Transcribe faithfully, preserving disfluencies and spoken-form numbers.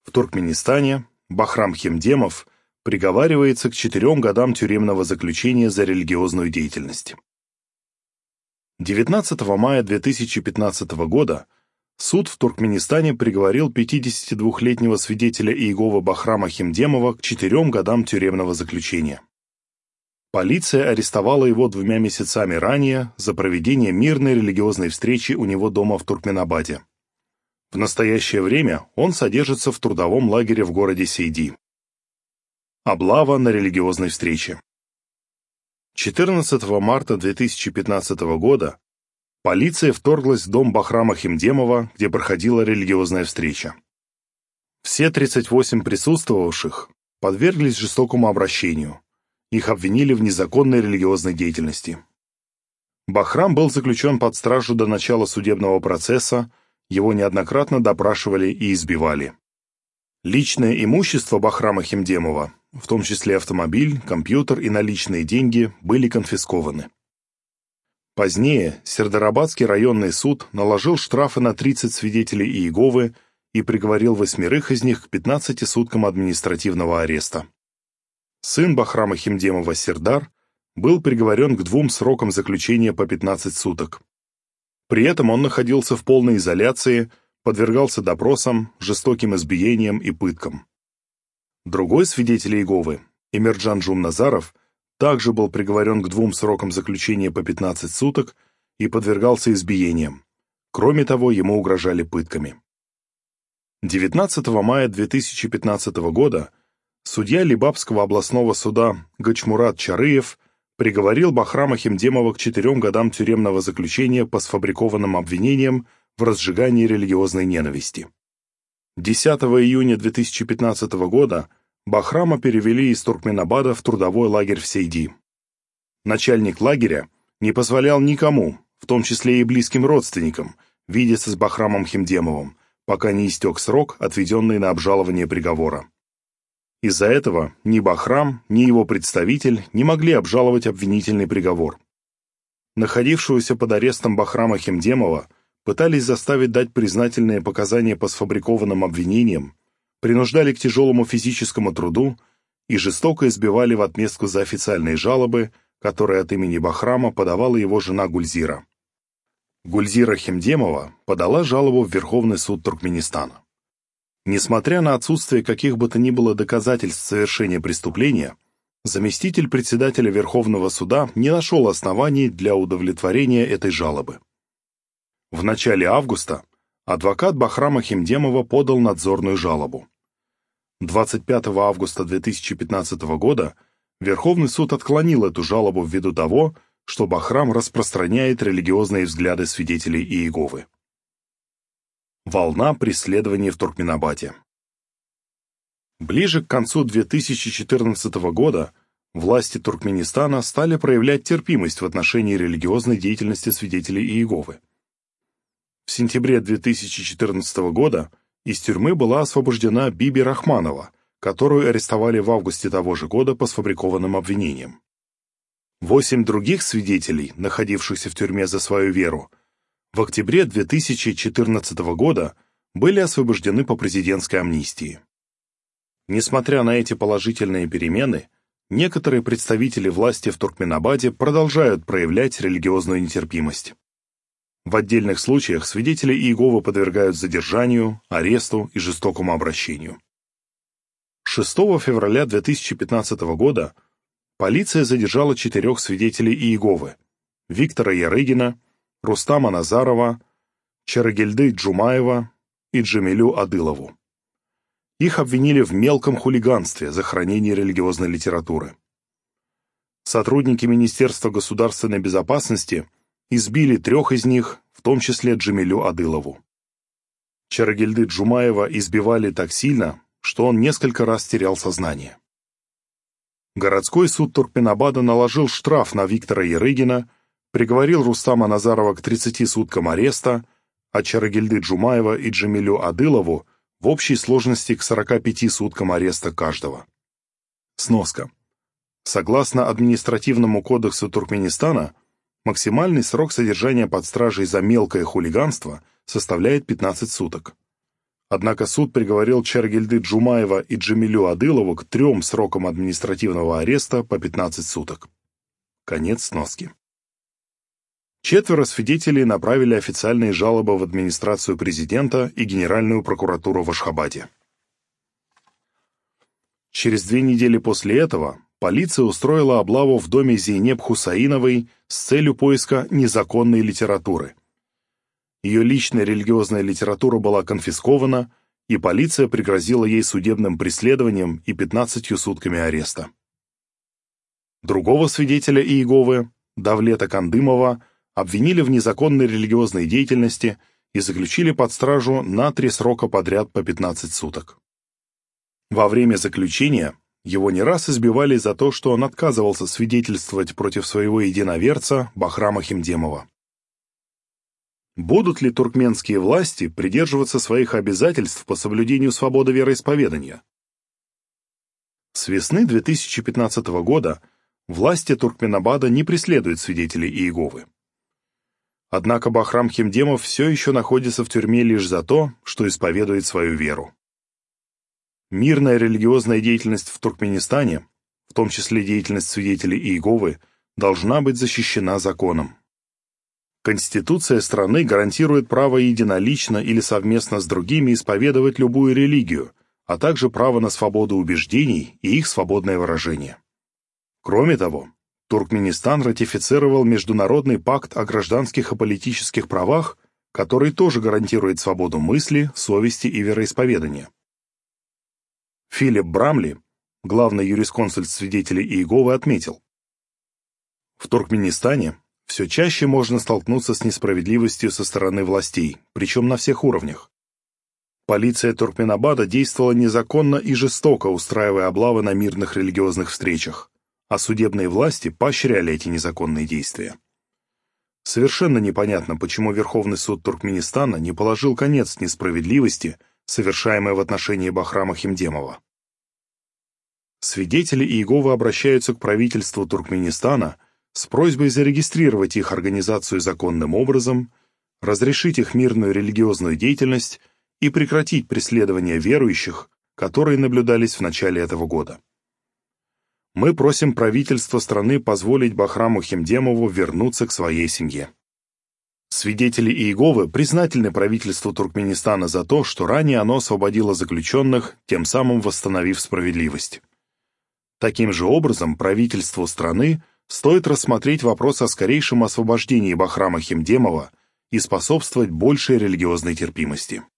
В Туркменистане Бахрам Хемдемов приговаривается к четырем годам тюремного заключения за религиозную деятельность. девятнадцатого мая две тысячи пятнадцатого года суд в Туркменистане приговорил пятидесятидвухлетнего свидетеля Иеговы Бахрама Хемдемова к четырем годам тюремного заключения. Полиция арестовала его двумя месяцами ранее за проведение мирной религиозной встречи у него дома в Туркменабаде. В настоящее время он содержится в трудовом лагере в городе Сейди. Облава на религиозной встрече. четырнадцатого марта две тысячи пятнадцатого года полиция вторглась в дом Бахрама Хемдемова, где проходила религиозная встреча. Все тридцать восемь присутствовавших подверглись жестокому обращению. Их обвинили в незаконной религиозной деятельности. Бахрам был заключен под стражу до начала судебного процесса, его неоднократно допрашивали и избивали. Личное имущество Бахрама Хемдемова, в том числе автомобиль, компьютер и наличные деньги, были конфискованы. Позднее Сердарабадский районный суд наложил штрафы на тридцать свидетелей Иеговы и приговорил восьмерых из них к пятнадцати суткам административного ареста. Сын Бахрама Хемдемова Сердар был приговорен к двум срокам заключения по пятнадцать суток. При этом он находился в полной изоляции, подвергался допросам, жестоким избиениям и пыткам. Другой свидетель Иеговы, Эмирджан Джумназаров, также был приговорен к двум срокам заключения по пятнадцать суток и подвергался избиениям. Кроме того, ему угрожали пытками. девятнадцатого мая две тысячи пятнадцатого года судья Либабского областного суда Гачмурат Чарыев приговорил Бахрама Хемдемова к четырем годам тюремного заключения по сфабрикованным обвинениям в разжигании религиозной ненависти. десятого июня две тысячи пятнадцатого года Бахрама перевели из Туркменабада в трудовой лагерь в Сейди. Начальник лагеря не позволял никому, в том числе и близким родственникам, видеться с Бахрамом Хемдемовым, пока не истек срок, отведенный на обжалование приговора. Из-за этого ни Бахрам, ни его представитель не могли обжаловать обвинительный приговор. Находившегося под арестом Бахрама Хемдемова пытались заставить дать признательные показания по сфабрикованным обвинениям, принуждали к тяжелому физическому труду и жестоко избивали в отместку за официальные жалобы, которые от имени Бахрама подавала его жена Гульзира. Гульзира Хемдемова подала жалобу в Верховный суд Туркменистана. Несмотря на отсутствие каких бы то ни было доказательств совершения преступления, заместитель председателя Верховного суда не нашел оснований для удовлетворения этой жалобы. В начале августа адвокат Бахрама Хемдемова подал надзорную жалобу. двадцать пятого августа две тысячи пятнадцатого года Верховный суд отклонил эту жалобу ввиду того, что Бахрам распространяет религиозные взгляды свидетелей Иеговы. Волна преследований в Туркменабаде. Ближе к концу две тысячи четырнадцатого года власти Туркменистана стали проявлять терпимость в отношении религиозной деятельности свидетелей Иеговы. В сентябре две тысячи четырнадцатого года из тюрьмы была освобождена Биби Рахманова, которую арестовали в августе того же года по сфабрикованным обвинениям. Восемь других свидетелей, находившихся в тюрьме за свою веру, в октябре две тысячи четырнадцатого года были освобождены по президентской амнистии. Несмотря на эти положительные перемены, некоторые представители власти в Туркменабаде продолжают проявлять религиозную нетерпимость. В отдельных случаях свидетели Иеговы подвергают задержанию, аресту и жестокому обращению. шестого февраля две тысячи пятнадцатого года полиция задержала четырех свидетелей Иеговы: Виктора Ярыгина, Рустама Назарова, Чарагильды Джумаева и Джамилю Адылову. Их обвинили в мелком хулиганстве за хранение религиозной литературы. Сотрудники Министерства государственной безопасности избили трех из них, в том числе Джамилю Адылову. Чарагильды Джумаева избивали так сильно, что он несколько раз терял сознание. Городской суд Туркменабада наложил штраф на Виктора Ярыгина, приговорил Рустама Назарова к тридцати суткам ареста, а Чарагильды Джумаева и Джамилю Адылову в общей сложности к сорока пяти суткам ареста каждого. Сноска. Согласно административному кодексу Туркменистана, максимальный срок содержания под стражей за мелкое хулиганство составляет пятнадцать суток. Однако суд приговорил Чаргильды Джумаева и Джамилю Адылову к трем срокам административного ареста по пятнадцать суток. Конец сноски. Четверо свидетелей направили официальные жалобы в администрацию президента и Генеральную прокуратуру в Ашхабаде. Через две недели после этого полиция устроила облаву в доме Зейнеп Хусаиновой с целью поиска незаконной литературы. Ее личная религиозная литература была конфискована, и полиция пригрозила ей судебным преследованием и пятнадцатью сутками ареста. Другого свидетеля Иеговы, Давлета Кандымова, обвинили в незаконной религиозной деятельности и заключили под стражу на три срока подряд по пятнадцать суток. Во время заключения его не раз избивали за то, что он отказывался свидетельствовать против своего единоверца Бахрама Химдемова. Будут ли туркменские власти придерживаться своих обязательств по соблюдению свободы вероисповедания? С весны две тысячи пятнадцатого года власти Туркменабада не преследуют свидетелей Иеговы. Однако Бахрам Химдемов все еще находится в тюрьме лишь за то, что исповедует свою веру. Мирная религиозная деятельность в Туркменистане, в том числе деятельность свидетелей Иеговы, должна быть защищена законом. Конституция страны гарантирует право единолично или совместно с другими исповедовать любую религию, а также право на свободу убеждений и их свободное выражение. Кроме того, Туркменистан ратифицировал Международный пакт о гражданских и политических правах, который тоже гарантирует свободу мысли, совести и вероисповедания. Филипп Брамли, главный юрисконсульт свидетелей Иеговы, отметил: в Туркменистане все чаще можно столкнуться с несправедливостью со стороны властей, причем на всех уровнях. Полиция Туркменабада действовала незаконно и жестоко, устраивая облавы на мирных религиозных встречах, а судебные власти поощряли эти незаконные действия. Совершенно непонятно, почему Верховный суд Туркменистана не положил конец несправедливости, совершаемой в отношении Бахрама Химдемова. Свидетели Иеговы обращаются к правительству Туркменистана с просьбой зарегистрировать их организацию законным образом, разрешить их мирную религиозную деятельность и прекратить преследование верующих, которые наблюдались в начале этого года. Мы просим правительство страны позволить Бахраму Химдемову вернуться к своей семье. Свидетели Иеговы признательны правительству Туркменистана за то, что ранее оно освободило заключенных, тем самым восстановив справедливость. Таким же образом, правительству страны стоит рассмотреть вопрос о скорейшем освобождении Бахрама Химдемова и способствовать большей религиозной терпимости.